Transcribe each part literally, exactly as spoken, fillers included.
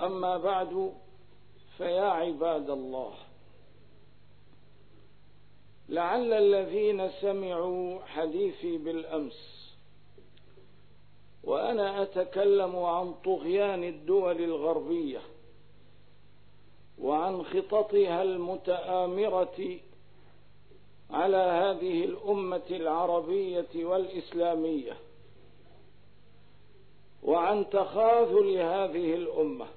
أما بعد، فيا عباد الله، لعل الذين سمعوا حديثي بالأمس وأنا أتكلم عن طغيان الدول الغربية وعن خططها المتآمرة على هذه الأمة العربية والإسلامية، وعن تخاذل هذه الأمة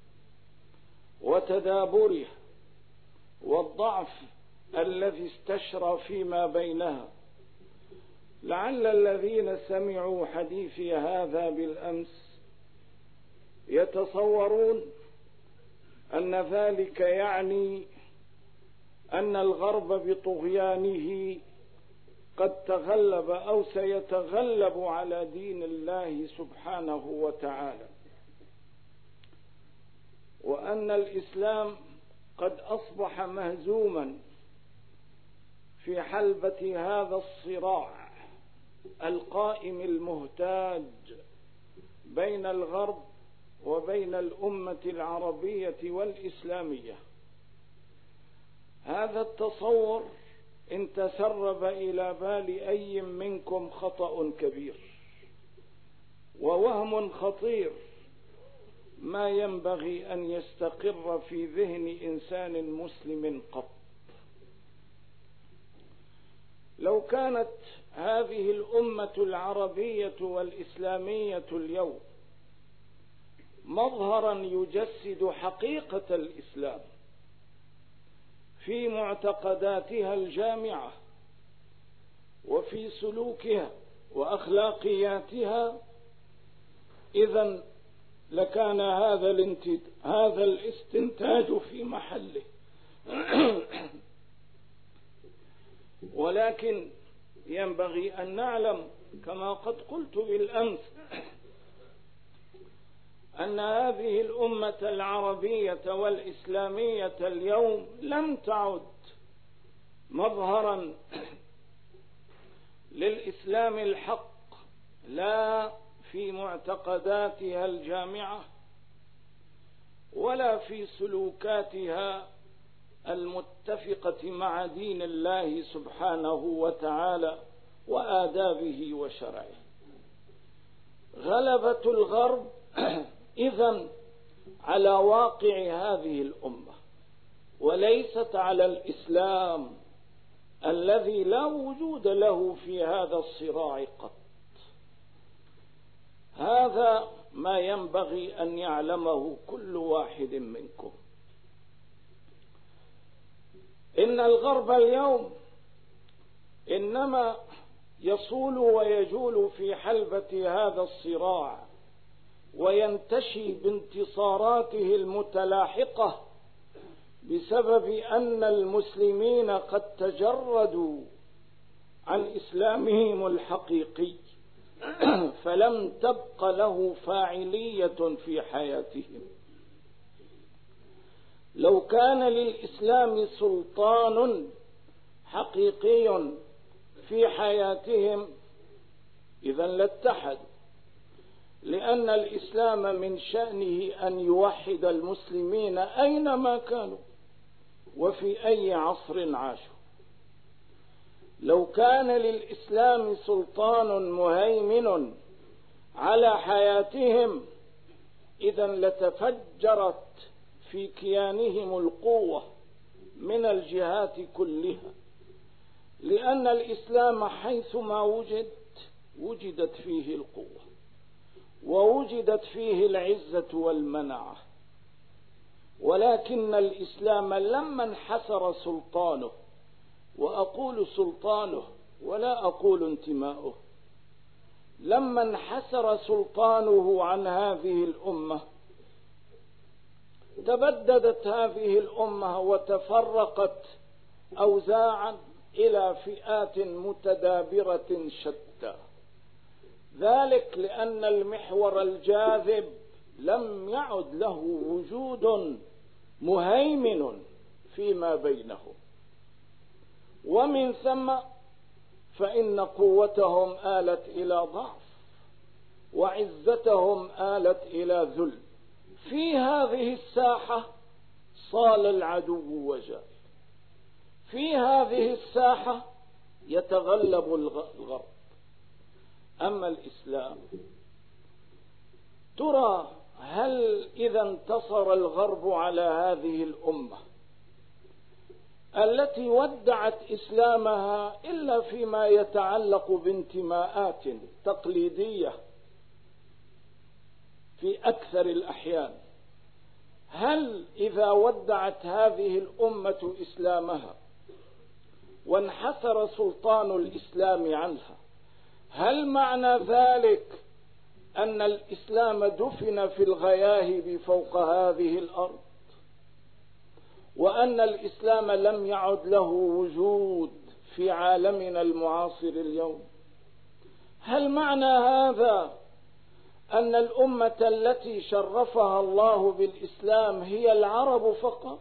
وتدابرها والضعف الذي استشرى فيما بينها، لعل الذين سمعوا حديثي هذا بالأمس يتصورون أن ذلك يعني أن الغرب بطغيانه قد تغلب أو سيتغلب على دين الله سبحانه وتعالى، وأن الإسلام قد أصبح مهزوما في حلبة هذا الصراع القائم المهتاج بين الغرب وبين الأمة العربية والإسلامية. هذا التصور إن تسرب إلى بال أي منكم خطأ كبير ووهم خطير ما ينبغي أن يستقر في ذهن إنسان مسلم قط. لو كانت هذه الأمة العربية والإسلامية اليوم مظهرا يجسد حقيقة الإسلام في معتقداتها الجامعة وفي سلوكها وأخلاقياتها، إذن لكان هذا هذا الاستنتاج في محله. ولكن ينبغي أن نعلم كما قد قلت بالأمس أن هذه الأمة العربية والإسلامية اليوم لم تعد مظهرا للإسلام الحق، لا في معتقداتها الجامعة ولا في سلوكاتها المتفقة مع دين الله سبحانه وتعالى وآدابه وشرعه. غلبة الغرب إذن على واقع هذه الأمة وليست على الإسلام الذي لا وجود له في هذا الصراع قط. هذا ما ينبغي أن يعلمه كل واحد منكم. إن الغرب اليوم إنما يصول ويجول في حلبة هذا الصراع وينتشي بانتصاراته المتلاحقة بسبب أن المسلمين قد تجردوا عن إسلامهم الحقيقي فلم تبق له فاعلية في حياتهم. لو كان للإسلام سلطان حقيقي في حياتهم إذن لاتحدوا، لأن الإسلام من شأنه أن يوحد المسلمين أينما كانوا وفي أي عصر عاشوا. لو كان للإسلام سلطان مهيمن على حياتهم إذن لتفجرت في كيانهم القوة من الجهات كلها، لأن الإسلام حيثما وجد وجدت فيه القوة ووجدت فيه العزة والمنعة. ولكن الإسلام لما انحسر سلطانه، وأقول سلطانه ولا أقول انتماؤه، لما انحسر سلطانه عن هذه الأمة تبددت هذه الأمة وتفرقت أوزاعا إلى فئات متدابرة شتى. ذلك لأن المحور الجاذب لم يعد له وجود مهيمن فيما بينهم، ومن ثم فإن قوتهم آلت إلى ضعف وعزتهم آلت إلى ذل، في هذه الساحة صال العدو وجاء، في هذه الساحة يتغلب الغرب. أما الإسلام، ترى هل إذا انتصر الغرب على هذه الأمة التي ودعت إسلامها إلا فيما يتعلق بانتماءات تقليدية في أكثر الأحيان، هل إذا ودعت هذه الأمة إسلامها وانحسر سلطان الإسلام عنها، هل معنى ذلك أن الإسلام دفن في الغياهب فوق هذه الأرض، وأن الإسلام لم يعد له وجود في عالمنا المعاصر اليوم؟ هل معنى هذا أن الأمة التي شرفها الله بالإسلام هي العرب فقط؟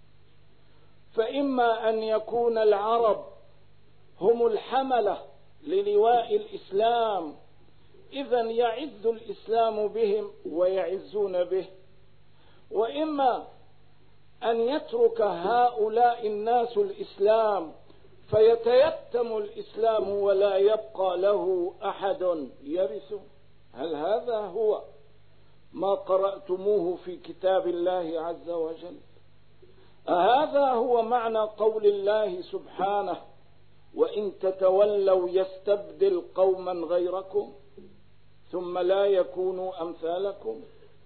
فإما أن يكون العرب هم الحملة للواء الإسلام، إذن يعز الإسلام بهم ويعزون به، وإما أن يترك هؤلاء الناس الإسلام فيتيتم الإسلام ولا يبقى له أحد يرثه. هل هذا هو ما قرأتموه في كتاب الله عز وجل؟ أهذا هو معنى قول الله سبحانه: وإن تتولوا يستبدل قوما غيركم ثم لا يكونوا أمثالكم؟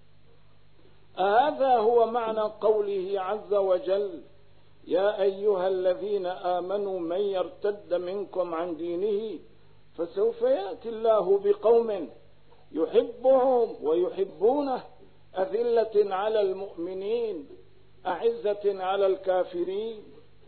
أهذا هو معنى قوله عز وجل: يا أيها الذين آمنوا من يرتد منكم عن دينه فسوف يأتي الله بقوم يحبهم ويحبونه أذلة على المؤمنين أعزة على الكافرين.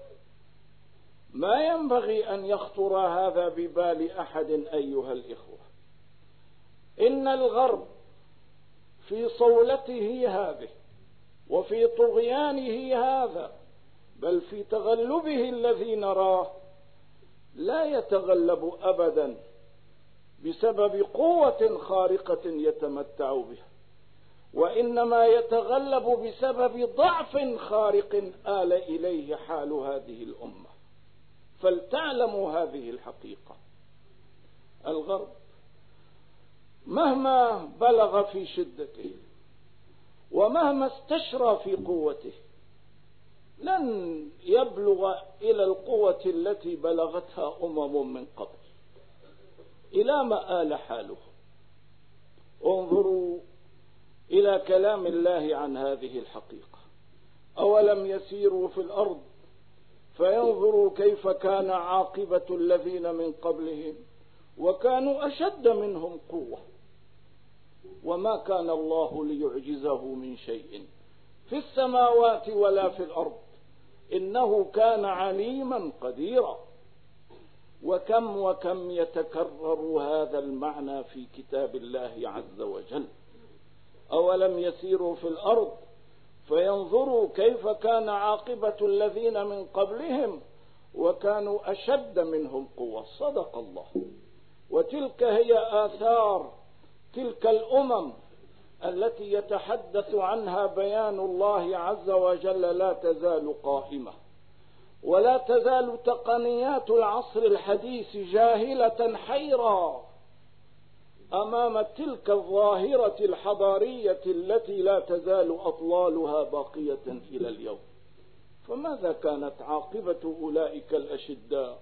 ما ينبغي أن يخطر هذا ببال أحد أيها الإخوة. إن الغرب في صولته هذه وفي طغيانه هذا، بل في تغلبه الذي نراه، لا يتغلب أبدا بسبب قوة خارقة يتمتع بها، وإنما يتغلب بسبب ضعف خارق آل إليه حال هذه الأمة. فلتعلموا هذه الحقيقة: الغرب مهما بلغ في شدته ومهما استشرى في قوته لن يبلغ إلى القوة التي بلغتها أمم من قبل. إلى ما آل حاله؟ انظروا إلى كلام الله عن هذه الحقيقة: أولم يسيروا في الأرض فينظروا كيف كان عاقبة الذين من قبلهم وكانوا أشد منهم قوة وما كان الله ليعجزه من شيء في السماوات ولا في الأرض إنه كان عليما قديرا. وكم وكم يتكرر هذا المعنى في كتاب الله عز وجل: أولم يسيروا في الأرض فينظروا كيف كان عاقبة الذين من قبلهم وكانوا أشد منهم قوة. صدق الله. وتلك هي آثار تلك الأمم التي يتحدث عنها بيان الله عز وجل: لا تزال قائمة، ولا تزال تقنيات العصر الحديث جاهلة حيرا أمام تلك الظاهرة الحضارية التي لا تزال أطلالها باقية إلى اليوم. فماذا كانت عاقبة أولئك الأشداء؟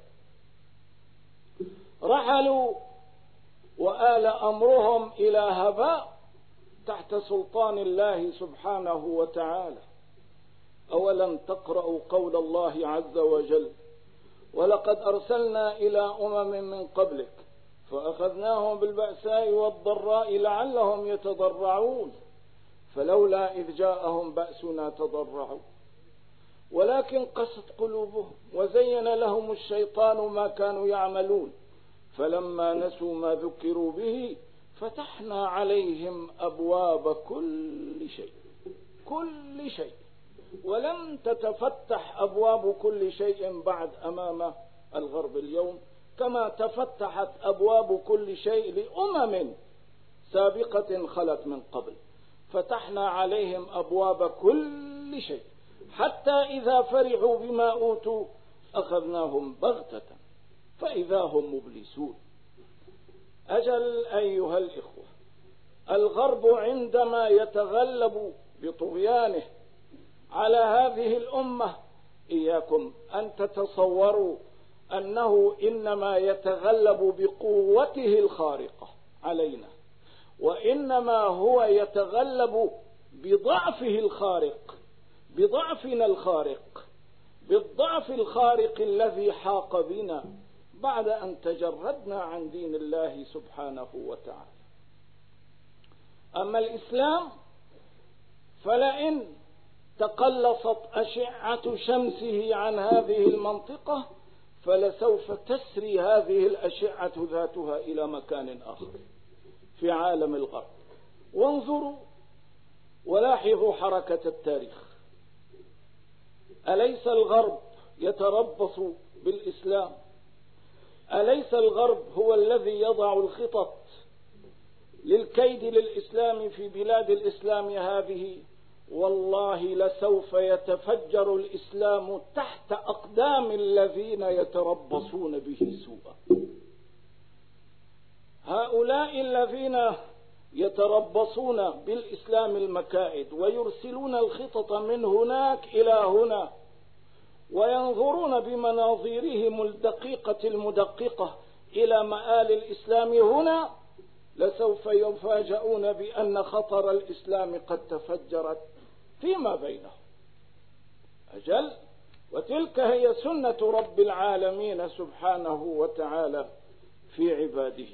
رحلوا وآل أمرهم إلى هباء تحت سلطان الله سبحانه وتعالى. أولم تقرأوا قول الله عز وجل: ولقد أرسلنا إلى أمم من قبلك فأخذناهم بالبأساء والضراء لعلهم يتضرعون فلولا إذ جاءهم بأسنا تضرعوا ولكن قست قلوبهم وزين لهم الشيطان ما كانوا يعملون فلما نسوا ما ذكروا به فتحنا عليهم أبواب كل شيء كل شيء ولم تتفتح أبواب كل شيء بعد أمام الغرب اليوم كما تفتحت أبواب كل شيء لأمم سابقة خلت من قبل. فتحنا عليهم أبواب كل شيء، حتى إذا فرحوا بما أوتوا أخذناهم بغتة فإذا هم مبلسون. أجل أيها الإخوة، الغرب عندما يتغلب بطغيانه على هذه الأمة، إياكم أن تتصوروا أنه إنما يتغلب بقوته الخارقة علينا، وإنما هو يتغلب بضعفه الخارق، بضعفنا الخارق، بالضعف الخارق الذي حاق بنا بعد أن تجردنا عن دين الله سبحانه وتعالى. أما الإسلام فلئن تقلصت أشعة شمسه عن هذه المنطقة فلسوف تسري هذه الأشعة ذاتها إلى مكان آخر في عالم الغرب. وانظروا ولاحظوا حركة التاريخ. أليس الغرب يتربص بالإسلام؟ أليس الغرب هو الذي يضع الخطط للكيد للإسلام في بلاد الإسلام هذه؟ والله لسوف يتفجر الإسلام تحت أقدام الذين يتربصون به سوءا. هؤلاء الذين يتربصون بالإسلام المكائد ويرسلون الخطط من هناك إلى هنا وينظرون بمناظيرهم الدقيقة المدققة إلى مآل الإسلام هنا، لسوف يفاجؤون بأن خطر الإسلام قد تفجرت فيما بينهم. أجل، وتلك هي سنة رب العالمين سبحانه وتعالى في عباده.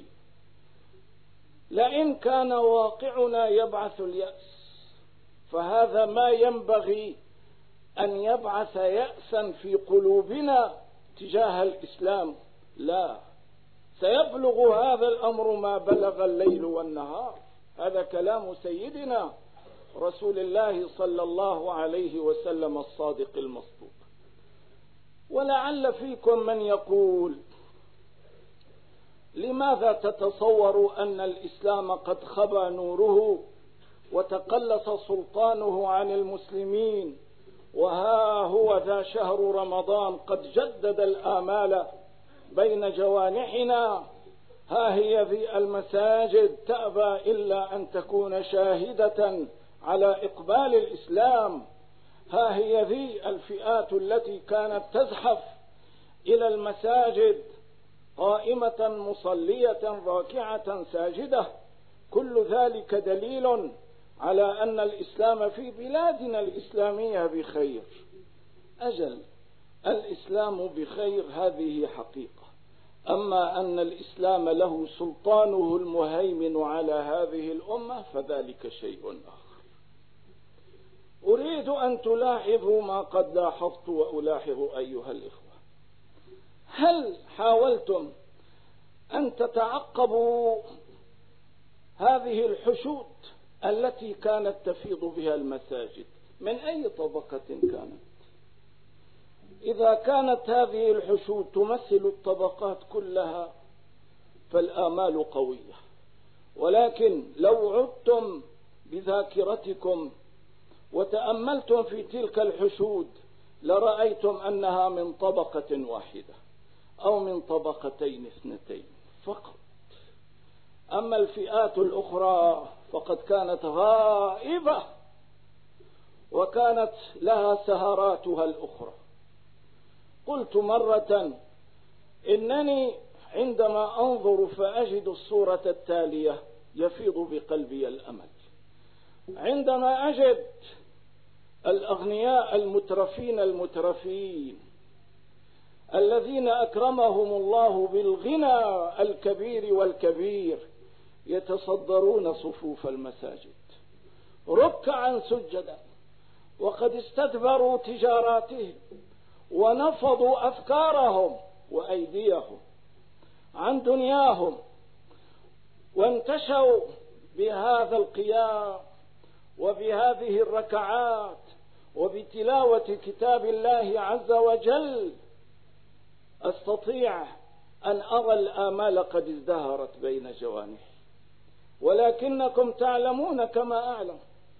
لئن كان واقعنا يبعث اليأس فهذا ما ينبغي أن يبعث يأسا في قلوبنا تجاه الإسلام. لا، سيبلغ هذا الأمر ما بلغ الليل والنهار. هذا كلام سيدنا رسول الله صلى الله عليه وسلم الصادق المصدوق. ولعل فيكم من يقول: لماذا تتصور أن الإسلام قد خبى نوره وتقلص سلطانه عن المسلمين، وها هو ذا شهر رمضان قد جدد الآمال بين جوانحنا، ها هي ذي المساجد تأبى إلا أن تكون شاهدة على إقبال الإسلام، ها هي ذي الفئات التي كانت تزحف إلى المساجد قائمة مصلية راكعة ساجدة. كل ذلك دليل على أن الإسلام في بلادنا الإسلامية بخير. أجل، الإسلام بخير هذه حقيقة، أما أن الإسلام له سلطانه المهيمن على هذه الأمة فذلك شيء آخر. أريد أن تلاحظوا ما قد لاحظت وألاحظ أيها الإخوة. هل حاولتم أن تتعقبوا هذه الحشود التي كانت تفيض بها المساجد؟ من أي طبقة كانت؟ إذا كانت هذه الحشود تمثل الطبقات كلها فالآمال قوية، ولكن لو عدتم بذاكرتكم وتأملتم في تلك الحشود لرأيتم أنها من طبقة واحدة أو من طبقتين اثنتين فقط. أما الفئات الأخرى فقد كانت غائبة وكانت لها سهراتها الأخرى. قلت مرة إنني عندما أنظر فأجد الصورة التالية يفيض بقلبي الأمل. عندما أجد الأغنياء المترفين المترفين الذين أكرمهم الله بالغنى الكبير والكبير يتصدرون صفوف المساجد ركعا سجدا، وقد استدبروا تجاراتهم ونفضوا أفكارهم وأيديهم عن دنياهم وانتشوا بهذا القيام وبهذه الركعات وبتلاوة كتاب الله عز وجل، أستطيع أن أرى الآمال قد ازدهرت بين جوانحي. ولكنكم تعلمون كما أعلم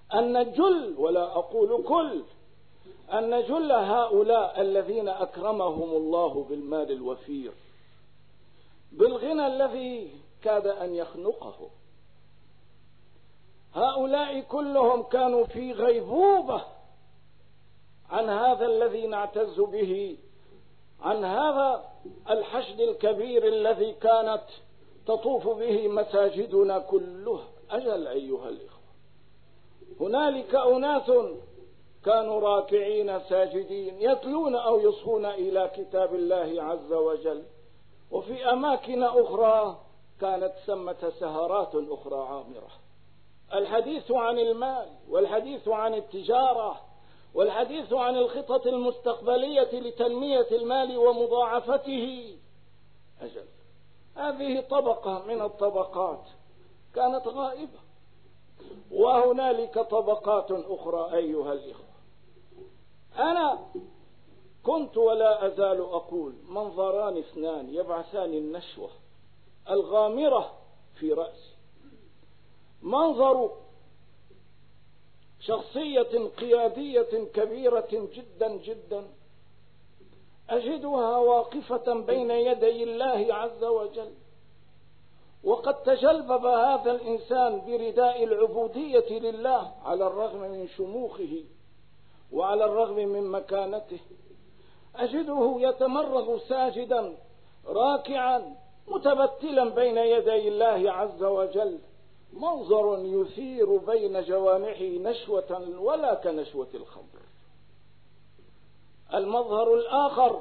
أن جل، ولا أقول كل، أن جل هؤلاء الذين أكرمهم الله بالمال الوفير، بالغنى الذي كاد أن يخنقه، هؤلاء كلهم كانوا في غيبوبة عن هذا الذي نعتز به، عن هذا الحشد الكبير الذي كانت تطوف به مساجدنا كلها. أجل أيها الإخوة، هنالك أناس كانوا راكعين ساجدين يتلون أو يصغون إلى كتاب الله عز وجل، وفي أماكن أخرى كانت ثمة سهرات أخرى عامرة. الحديث عن المال، والحديث عن التجارة، والحديث عن الخطط المستقبلية لتنمية المال ومضاعفته. أجل هذه طبقة من الطبقات كانت غائبة، وهنالك طبقات أخرى أيها الإخوة. أنا كنت ولا أزال أقول منظران اثنان يبعثان النشوة الغامرة في رأسي: منظر شخصية قيادية كبيرة جدا جدا أجدها واقفة بين يدي الله عز وجل، وقد تجلبب هذا الإنسان برداء العبودية لله على الرغم من شموخه وعلى الرغم من مكانته. أجده يتمرغ ساجدا راكعا متبتلا بين يدي الله عز وجل، منظر يثير بين جوانحه نشوة ولا كنشوة الخمر. المظهر الآخر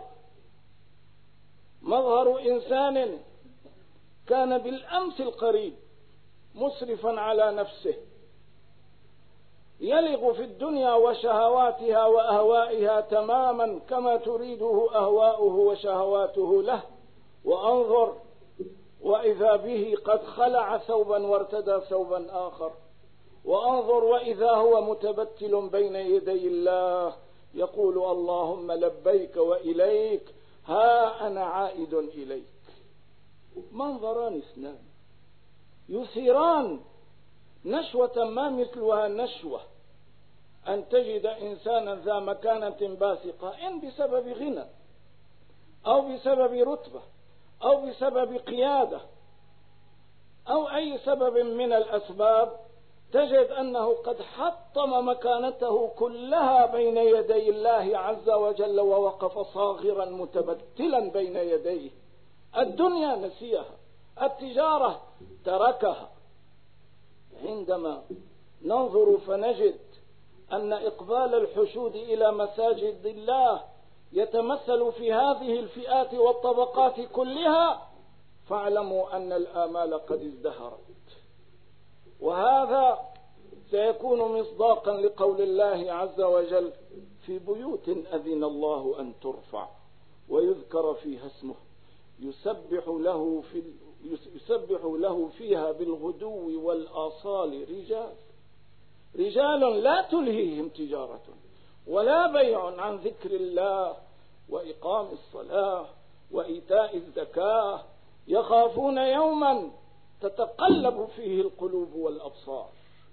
مظهر إنسان كان بالأمس القريب مسرفا على نفسه، يلغ في الدنيا وشهواتها وأهوائها تماما كما تريده أهواؤه وشهواته له، وأنظر وإذا به قد خلع ثوبا وارتدى ثوبا آخر، وأنظر وإذا هو متبتل بين يدي الله يقول اللهم لبيك وإليك، ها أنا عائد إليك. منظران اثنان يثيران نشوة ما مثلها نشوة أن تجد إنسانا ذا مكانة باسقة، إن بسبب غنى أو بسبب رتبة أو بسبب قيادة أو أي سبب من الأسباب، تجد أنه قد حطم مكانته كلها بين يدي الله عز وجل ووقف صاغرا متبتلا بين يديه. الدنيا نسيها، التجارة تركها. عندما ننظر فنجد أن إقبال الحشود إلى مساجد الله يتمثل في هذه الفئات والطبقات كلها، فاعلموا أن الآمال قد ازدهرت. وهذا سيكون مصداقا لقول الله عز وجل: في بيوت أذن الله أن ترفع ويذكر فيها اسمه يسبح له في يسبح له فيها بالغدو والآصال رجال رجال لا تلهيهم تجارة ولا بيع عن ذكر الله وإقام الصلاة وإيتاء الزكاة يخافون يوما تتقلب فيه القلوب والأبصار.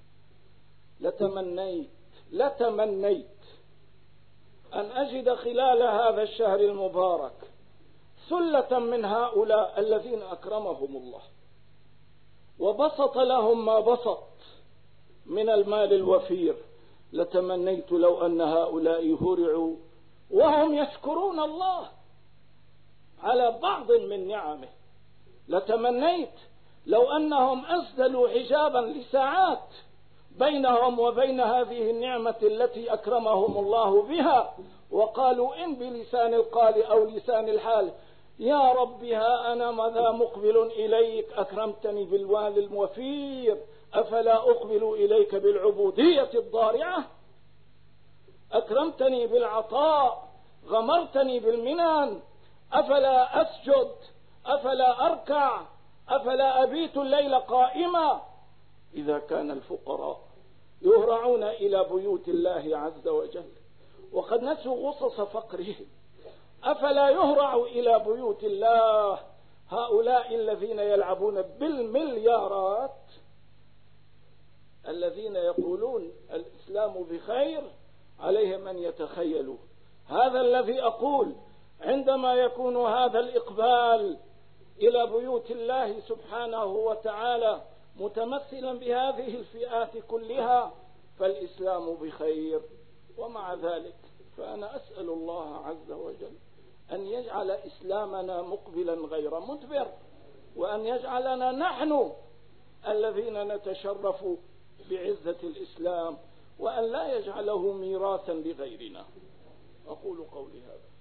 لتمنيت لتمنيت أن أجد خلال هذا الشهر المبارك ثلة من هؤلاء الذين أكرمهم الله وبسط لهم ما بسط من المال الوفير. لتمنيت لو أن هؤلاء هرعوا وهم يشكرون الله على بعض من نعمه. لتمنيت لو أنهم أسدلوا حجابا لساعات بينهم وبين هذه النعمة التي أكرمهم الله بها، وقالوا إن بلسان القال أو لسان الحال: يا رب ها أنا ماذا مقبل إليك، أكرمتني بالوال الوفير، أفلا أقبل إليك بالعبودية الضارعة؟ أكرمتني بالعطاء، غمرتني بالمنن، أفلا أسجد، أفلا أركع، أفلا أبيت الليل قائما؟ إذا كان الفقراء يهرعون إلى بيوت الله عز وجل وقد نسوا غصص فقرهم، أفلا يهرع إلى بيوت الله هؤلاء الذين يلعبون بالمليارات؟ الذين يقولون الإسلام بخير عليهم أن يتخيلوا هذا الذي أقول. عندما يكون هذا الإقبال إلى بيوت الله سبحانه وتعالى متمثلا بهذه الفئات كلها فالإسلام بخير. ومع ذلك فأنا أسأل الله عز وجل أن يجعل إسلامنا مقبلا غير مدبر، وأن يجعلنا نحن الذين نتشرف بعزة الإسلام، وأن لا يجعله ميراثا لغيرنا. أقول قولي هذا.